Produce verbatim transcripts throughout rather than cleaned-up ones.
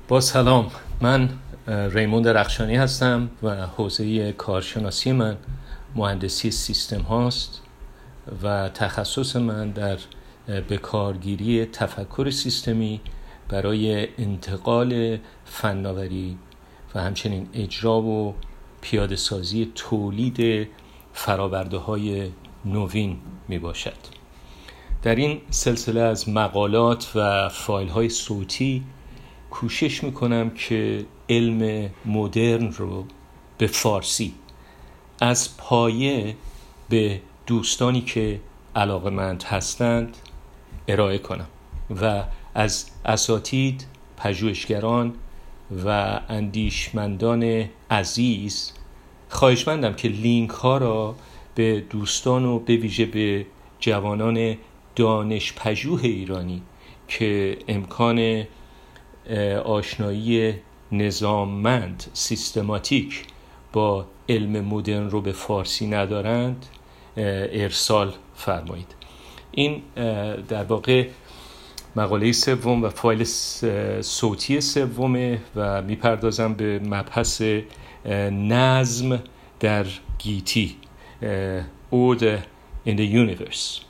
با سلام، من ریموند رخشانی هستم و حوزه کارشناسی من مهندسی سیستم هاست و تخصص من در بکارگیری تفکر سیستمی برای انتقال فناوری و همچنین اجرا و پیاده سازی تولید فرآورده های نوین می باشد. در این سلسله از مقالات و فایل های صوتی کوشش می کنم که علم مدرن رو به فارسی از پایه به دوستانی که علاقه‌مند هستند ارائه کنم و از اساتید، پژوهشگران و اندیشمندان عزیز خواهشمندم که لینک ها را به دوستان و به ویژه به جوانان دانش پژوه ایرانی که امکان آشنایی نظاممند، سیستماتیک با علم مدرن رو به فارسی ندارند ارسال فرمایید. این در واقع مقاله سوم و فایل صوتی سومه و میپردازم به مبحث نظم در گیتی، Order in the Universe.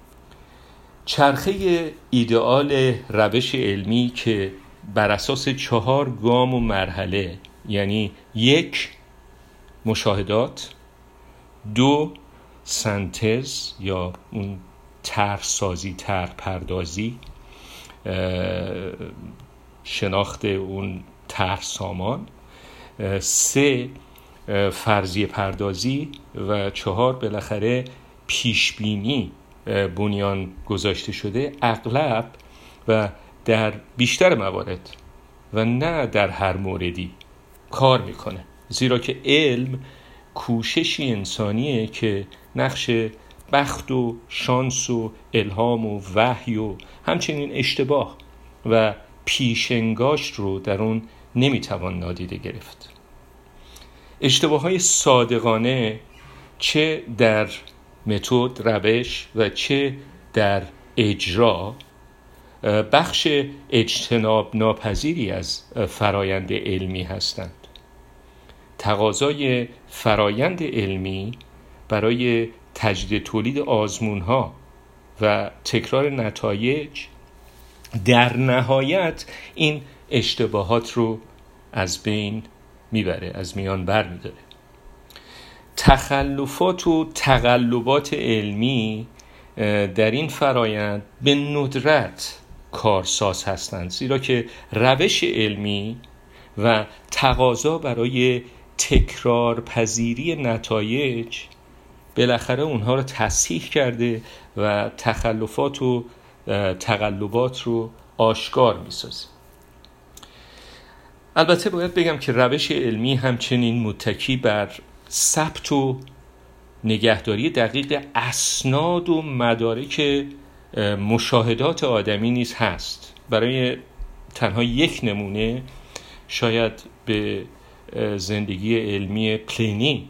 چرخه ایدئال روش علمی که بر اساس چهار گام و مرحله، یعنی یک، مشاهدات، دو، سنتز یا اون طرحسازی، طرح پردازی، شناخت اون طرح سامان، سه، فرضیه پردازی و چهار، بالاخره پیشبینی بنیان گذاشته شده، اغلب و در بیشتر موارد و نه در هر موردی کار میکنه، زیرا که علم کوششی انسانیه که نقش بخت و شانس و الهام و وحی و همچنین اشتباه و پیشنگاشت رو در اون نمیتوان نادیده گرفت. اشتباه‌های صادقانه چه در متد، روش و چه در اجرا بخش اجتناب ناپذیری از فرایند علمی هستند. تقاضای فرایند علمی برای تجدید تولید آزمون‌ها و تکرار نتایج در نهایت این اشتباهات رو از بین میبره، از میان بر میداره. تخلفات و تقلبات علمی در این فرایند به ندرت کارساز هستند، زیرا که روش علمی و تقاضا برای تکرار پذیری نتایج بالاخره اونها رو تصحیح کرده و تخلفات و تقلبات رو آشکار می‌سازه. البته باید بگم که روش علمی همچنین متکی بر ثبت و نگهداری دقیق اسناد و مدارک مشاهدات آدمی نیز هست. برای تنها یک نمونه شاید به زندگی علمی پلینی،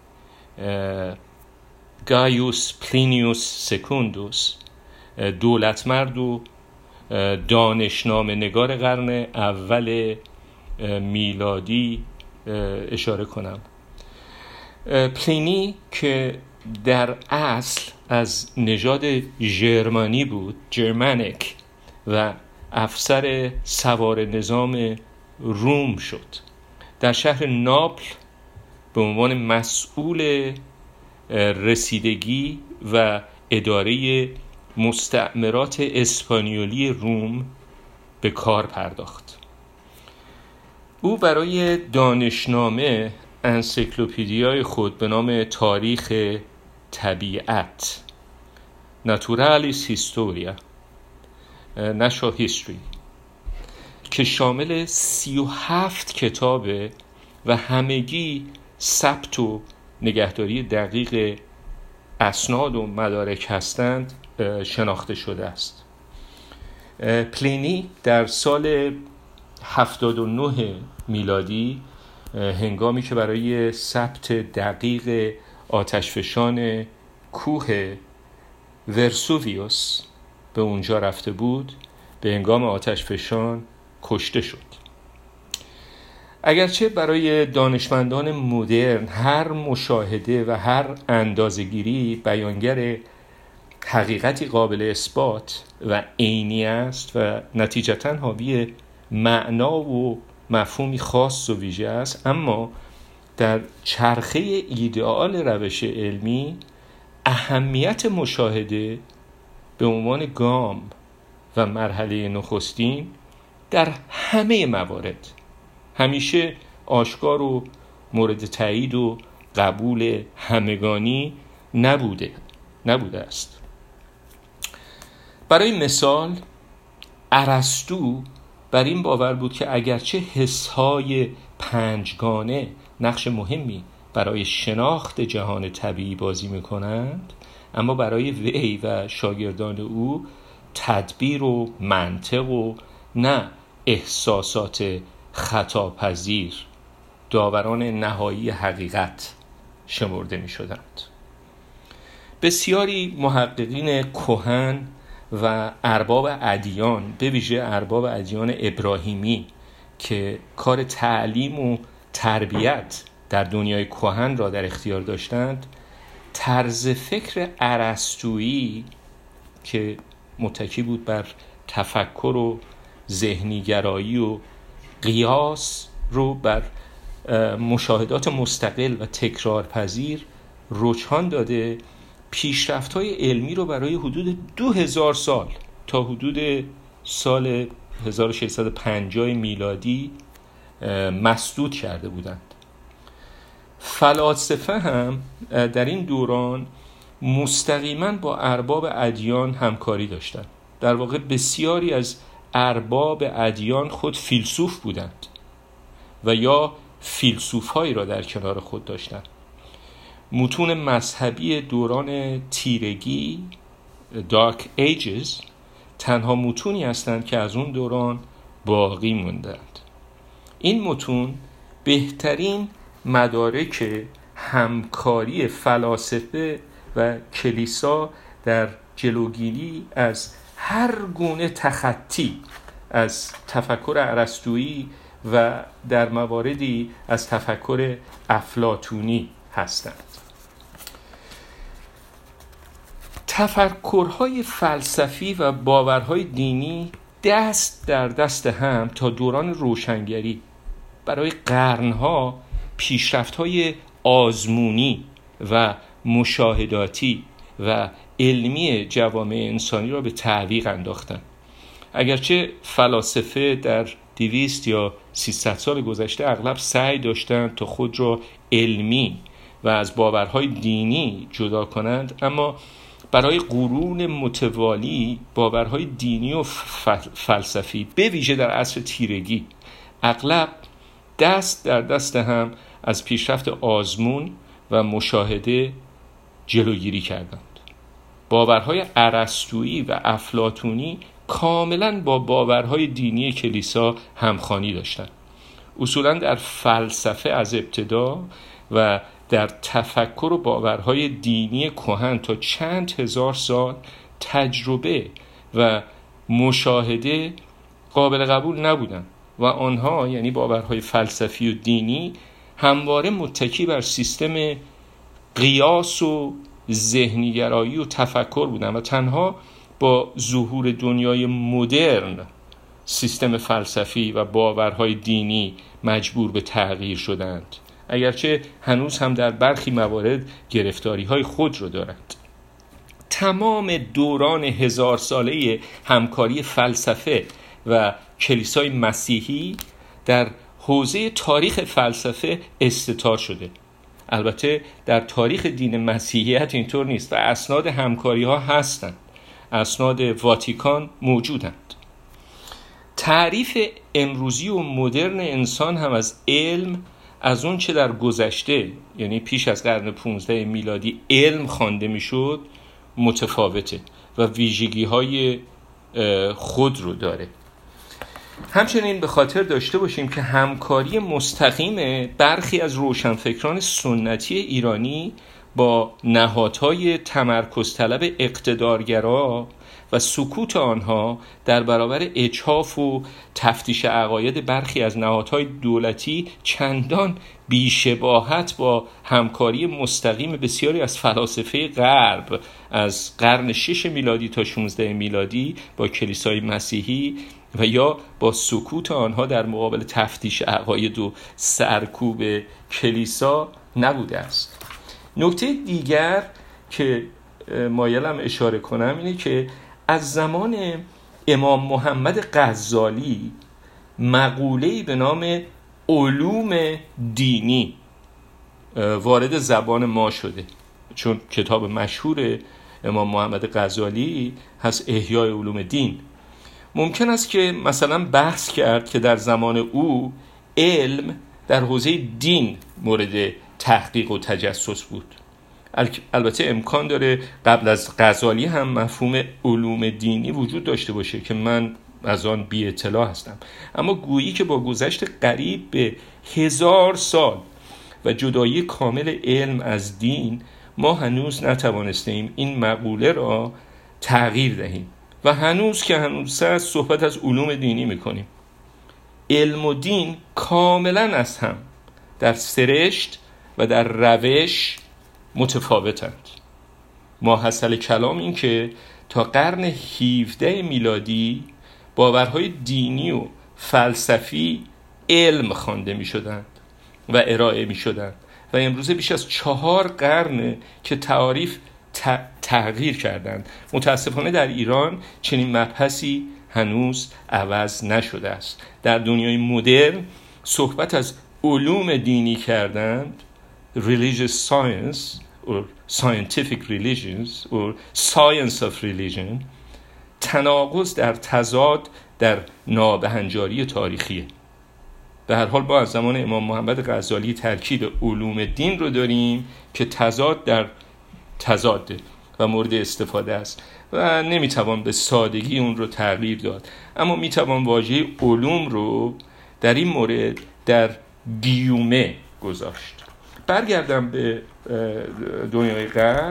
گایوس پلینیوس سکوندوس، دولتمرد و دانشنامه نگار قرن اول میلادی اشاره کنم. پلینی که در اصل از نژاد ژرمانی بود، جرمانیک، و افسر سوار نظام روم شد. در شهر ناپل به عنوان مسئول رسیدگی و اداره مستعمرات اسپانیولی روم به کار پرداخت. او برای دانشنامه انسیکلوپدیای خود به نام تاریخ طبیعت، ناتورالیس هیستوریا، نشو هیستوری، که شامل سی و هفت کتابه و همگی ثبت و نگهداری دقیق اسناد و مدارک هستند، شناخته شده است. پلینی در سال هفتاد و نه میلادی، هنگامی که برای ثبت دقیق آتشفشان کوه ورسوویوس به اونجا رفته بود، به هنگام آتشفشان کشته شد. اگرچه برای دانشمندان مدرن هر مشاهده و هر اندازه‌گیری بیانگر حقیقتی قابل اثبات و عینی است و نتیجتاً حاوی معنا و مفهومی خاص و ویژه است، اما در چرخه ایدئال روش علمی اهمیت مشاهده به عنوان گام و مرحله نخستین در همه موارد همیشه آشکار و مورد تایید و قبول همگانی نبوده نبوده است. برای مثال ارسطو بر این باور بود که اگرچه حس‌های پنجگانه نقش مهمی برای شناخت جهان طبیعی بازی می‌کنند، اما برای وی و شاگردان او تدبیر و منطق و نه احساسات خطاپذیر داوران نهایی حقیقت شمرده می‌شدند. بسیاری محققین کهن و ارباب ادیان، به ویژه ارباب ادیان ابراهیمی که کار تعلیم و تربیت در دنیای کهن را در اختیار داشتند، طرز فکر ارسطویی که متکی بود بر تفکر و ذهنیگرایی و قیاس رو بر مشاهدات مستقل و تکرارپذیر رجحان داده، پیشرفت‌های علمی رو برای حدود دو هزار سال تا حدود سال هزار و ششصد و پنجاه میلادی مسدود کرده بودند. فلاسفه هم در این دوران مستقیما با ارباب ادیان همکاری داشتند. در واقع بسیاری از ارباب ادیان خود فیلسوف بودند و یا فیلسوف‌هایی را در کنار خود داشتند. متون مذهبی دوران تیرگی Dark Ages تنها متونی هستند که از اون دوران باقی موندند. این متون بهترین مدارک همکاری فلاسفه و کلیسا در جلوگیری از هر گونه تخطی از تفکر ارسطویی و در مواردی از تفکر افلاطونی هستند. تفکرهای فلسفی و باورهای دینی دست در دست هم تا دوران روشنگری برای قرنها پیشرفت‌های آزمونی و مشاهداتی و علمی جوامع انسانی را به تعویق انداختند. اگرچه فلاسفه در دویست یا سیصد سال گذشته اغلب سعی داشتند تا خود را علمی و از باورهای دینی جدا کنند، اما برای قرون متوالی باورهای دینی و فلسفی به ویژه در عصر تیرگی اغلب دست در دست هم از پیشرفت آزمون و مشاهده جلوگیری کردند. باورهای ارسطویی و افلاطونی کاملا با باورهای دینی کلیسا همخوانی داشتند. اصولا در فلسفه از ابتدا و در تفکر و باورهای دینی کهن تا چند هزار سال تجربه و مشاهده قابل قبول نبودند و آنها یعنی باورهای فلسفی و دینی همواره متکی بر سیستم قیاس و ذهنیگرایی و تفکر بودند و تنها با ظهور دنیای مدرن سیستم فلسفی و باورهای دینی مجبور به تغییر شدند، اگرچه هنوز هم در برخی موارد گرفتاری‌های خود را دارند. تمام دوران هزار ساله همکاری فلسفه و کلیسای مسیحی در حوزه تاریخ فلسفه استتار شده. البته در تاریخ دین مسیحیت اینطور نیست و اسناد همکاری ها هستند. اسناد واتیکان موجودند. تعریف امروزی و مدرن انسان هم از علم از اون چه در گذشته یعنی پیش از قرن پانزده میلادی علم خوانده میشد متفاوته و ویژگی های خود رو داره. همچنین به خاطر داشته باشیم که همکاری مستقیم برخی از روشنفکران سنتی ایرانی با نهادهای تمرکز طلب اقتدارگرا و سکوت آنها در برابر اجحاف و تفتیش عقاید برخی از نهادهای دولتی چندان بی‌شباهت با همکاری مستقیم بسیاری از فلاسفه غرب از قرن شش میلادی تا شانزده میلادی با کلیسای مسیحی و یا با سکوت آنها در مقابل تفتیش عقاید و سرکوب کلیسا نبوده است. نکته دیگر که مایلم اشاره کنم اینه که از زمان امام محمد غزالی مقوله‌ای به نام علوم دینی وارد زبان ما شده، چون کتاب مشهور امام محمد غزالی هست احیای علوم دین. ممکن است که مثلا بحث کرد که در زمان او علم در حوزه دین مورد تحقیق و تجسس بود. البته امکان داره قبل از غزالی هم مفهوم علوم دینی وجود داشته باشه که من از آن بی اطلاع هستم، اما گویی که با گذشت قریب به هزار سال و جدایی کامل علم از دین ما هنوز نتوانستیم این مقوله را تغییر دهیم و هنوز که هنوز هست صحبت از علوم دینی میکنیم. علم و دین کاملا از هم در سرشت و در روش متفاوتند. ماحصل کلام این که تا قرن هفدهم میلادی باورهای دینی و فلسفی علم خوانده می شدند و ارائه می شدند و امروزه بیش از چهار قرن که تعاریف تغییر کردند. متاسفانه در ایران چنین مبحثی هنوز عوض نشده است. در دنیای مدرن صحبت از علوم دینی کردند، religious science or scientific religions or science of religion، تناقض در تضاد در نابهنجاری تاریخیه. به هر حال با از زمان امام محمد غزالی ترکیب علوم دین رو داریم که تضاد در تضاده و مورد استفاده است و نمیتوان به سادگی اون رو تغییر داد، اما میتوان واژه علوم رو در این مورد در گیومه گذاشت. برگردم به دنیای غرب.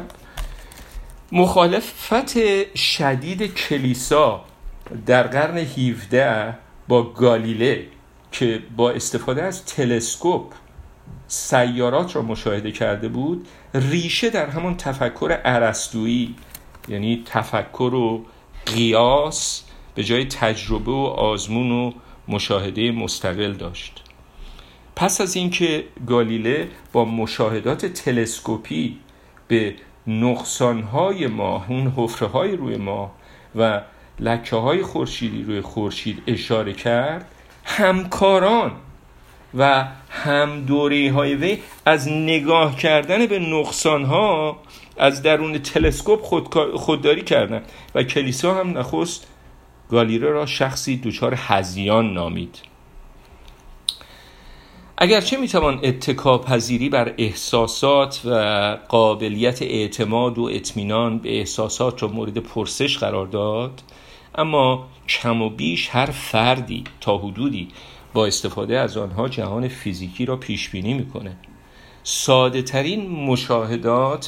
مخالفت شدید کلیسا در قرن هفدهم با گالیله که با استفاده از تلسکوپ سیارات را مشاهده کرده بود، ریشه در همان تفکر ارسطویی، یعنی تفکر و قیاس به جای تجربه و آزمون و مشاهده مستقل داشت. پس از اینکه گالیله با مشاهدات تلسکوپی به نقصانهای ماه، اون حفره‌های روی ماه و لکه‌های خورشیدی روی خورشید اشاره کرد، همکاران و همدوری‌های وی از نگاه کردن به نقصانها از درون تلسکوپ خود خودداری کردند و کلیسا هم نخست گالیله را شخصی دچار هذیان نامید. اگرچه میتوان اتکا پذیری بر احساسات و قابلیت اعتماد و اطمینان به احساسات را مورد پرسش قرار داد، اما کم و بیش هر فردی تا حدودی با استفاده از آنها جهان فیزیکی را پیش بینی میکنه. ساده ترین مشاهدات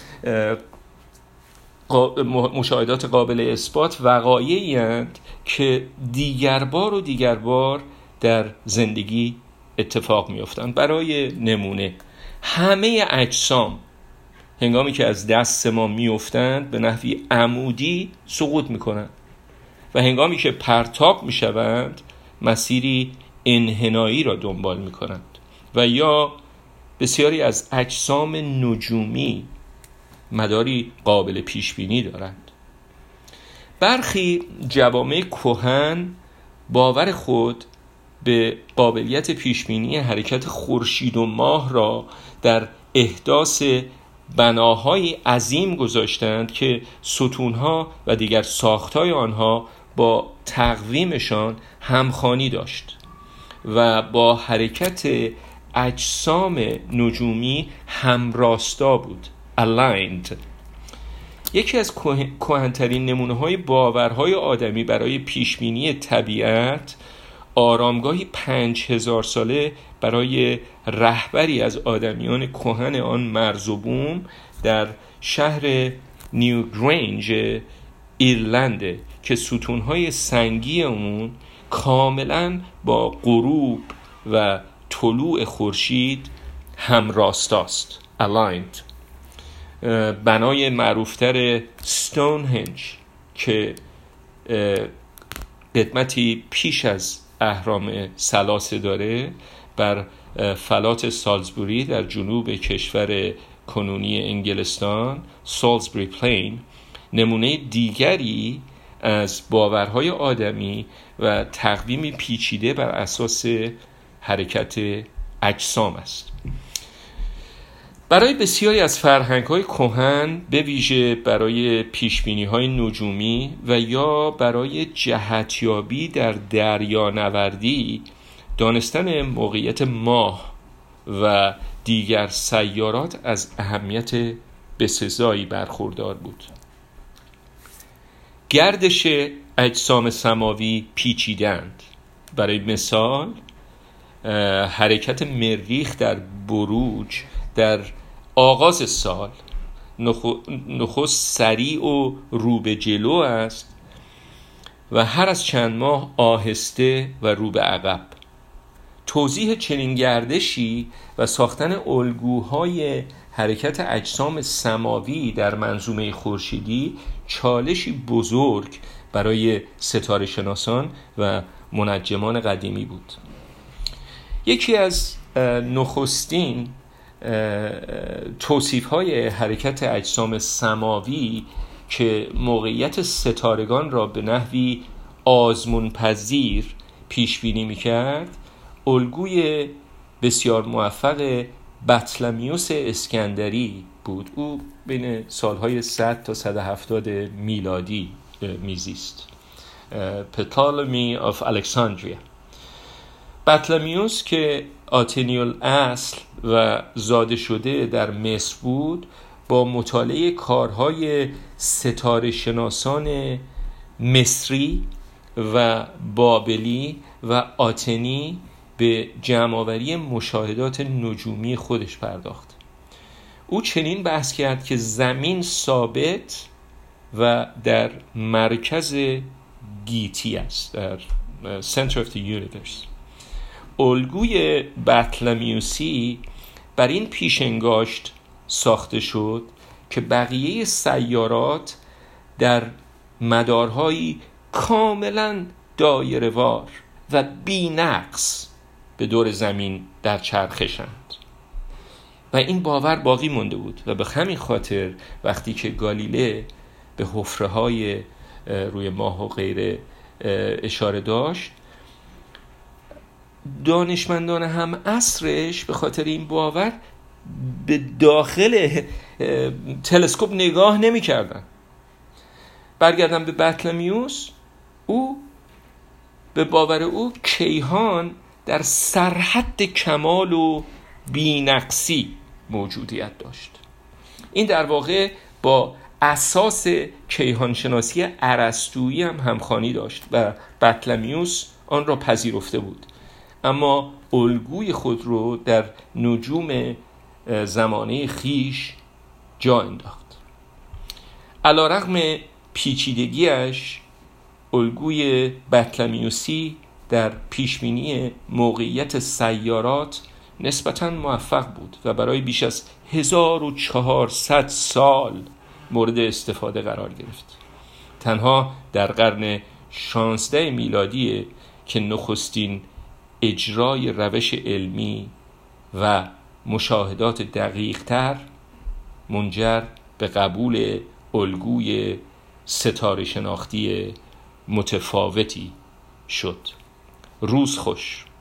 مشاهدات قابل اثبات وقایعی اند که دیگر بار و دیگر بار در زندگی اتفاق میافتند. برای نمونه همه اجسام هنگامی که از دست ما میافتند به نحوی عمودی سقوط میکنند و هنگامی که پرتاب میشوند مسیری انحنایی را دنبال میکنند و یا بسیاری از اجسام نجومی مداری قابل پیش بینی دارند. برخی جوامع کهن باور خود به قابلیت پیشبینی حرکت خورشید و ماه را در احداث بناهای عظیم گذاشتند که ستونها و دیگر ساختهای آنها با تقویمشان همخوانی داشت و با حرکت اجسام نجومی همراستا بود، aligned. یکی از کهن‌ترین نمونه‌های باورهای آدمی برای پیشبینی طبیعت آرامگاهی پنج هزار ساله برای رهبری از آدمیان کهن آن مرز و بوم در شهر نیو گرینج ایرلنده که ستونهای سنگی اون کاملا با غروب و طلوع خورشید همراستاست، aligned. بنای معروفتر ستونهنج که قدمتی پیش از اهرام ثلاثه داره بر فلات سالزبوری در جنوب کشور کنونی انگلستان، سالزبوری پلین، نمونه دیگری از باورهای آدمی و تقویمی پیچیده بر اساس حرکت اجسام است. برای بسیاری از فرهنگ‌های کهن، به ویژه برای پیشبینی‌های نجومی و یا برای جهتیابی در دریانوردی، دانستن موقعیت ماه و دیگر سیارات از اهمیت بسزایی برخوردار بود. گردش اجسام سماوی پیچیدند. برای مثال حرکت مریخ در بروج در آغاز سال نخست سریع و رو به جلو است و هر از چند ماه آهسته و رو به عقب. توضیح چنین گردشی و ساختن الگوهای حرکت اجسام سماوی در منظومه خورشیدی چالشی بزرگ برای ستاره شناسان و منجمان قدیمی بود. یکی از نخستین توصیف‌های حرکت اجسام سماوی که موقعیت ستارگان را به نحوی آزمون پذیر پیش بینی می‌کرد، الگوی بسیار موفق بطلمیوس اسکندری بود. او بین سالهای صد تا صد و هفتاد میلادی میزیست. پتالمی of Alexandria. بطلمیوس که آتنی الاصل و زاده شده در مصر بود، با مطالعه کارهای ستاره شناسان مصری و بابلی و آتنی به جمع‌آوری مشاهدات نجومی خودش پرداخت. او چنین بحث کرد که زمین ثابت و در مرکز گیتی است، در center of the universe. الگوی بطلمیوسی بر این پیشنگاشت ساخته شد که بقیه سیارات در مدارهایی کاملا دایره‌وار و بی نقص به دور زمین در چرخشند و این باور باقی مونده بود و به همین خاطر وقتی که گالیله به حفره‌های روی ماه و غیره اشاره داشت، دانشمندان هم عصرش به خاطر این باور به داخل تلسکوپ نگاه نمی کردن. برگردم به بطلمیوس، او به باور او کیهان در سرحد کمال و بی‌نقصی موجودیت داشت. این در واقع با اساس کیهانشناسی ارسطویی هم همخوانی داشت و بطلمیوس آن را پذیرفته بود، اما الگوی خود رو در نجوم زمانه خیش جا انداخت. علی‌رغم پیچیدگیش، الگوی بطلمیوسی در پیشبینی موقعیت سیارات نسبتاً موفق بود و برای بیش از هزار و چهارصد سال مورد استفاده قرار گرفت. تنها در قرن شانزده میلادی که نخستین اجرای روش علمی و مشاهدات دقیق‌تر منجر به قبول الگوی ستاره شناختی متفاوتی شد. روز خوش.